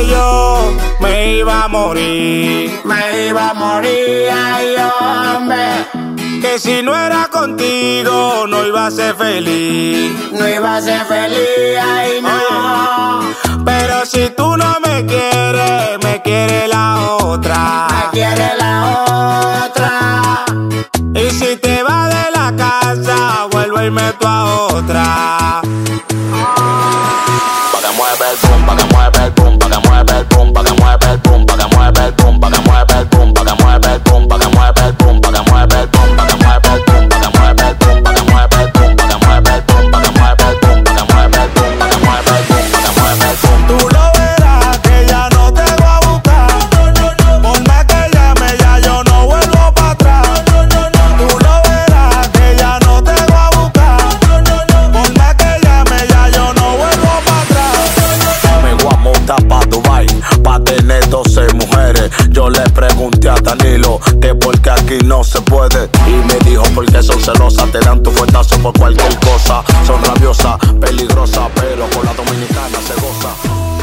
que yo me iba a morir. Me iba a morir, ay, hombre. Que si no era contigo no iba a ser feliz. No iba a ser feliz, ay, no. Oye, pero si tú no me quieres, me quiere la otra. Me quiere la otra. Y si te vas de la casa, vuelvo y meto a otra. Pa' que mueve el boom, pa' que mueve el boom, pa' que mueve el boom, pa' que mueve el boom, pa' que mueve el boom, pa' que mueve el boom, pa' que mueve el boom, pa' que mueve el boom, pa' que mueve el boom, pa' que mueve el boom, pa' que mueve el boom, pa' que mueve el boom, pa' que mueve el boom, pa' que mueve el boom, pa' que mueve el boom, pa' que mueve el boom, pa' que mueve el boom. Tú lo verás que ya no te voy a buscar. Por más que llame ya yo no vuelvo para atrás. Tú lo verás que ya no te voy a buscar. Por más que llame ya yo no vuelvo para atrás. Me voy a montar pa' Dubai, pa' tener 12 mujeres. Yo le pregunté a Danilo que por qué aquí no se puede. Y me dijo porque son celosas, te dan tu fuetazo por cualquier cosa. Son rabiosas, peligrosas, pero con la dominicana se goza.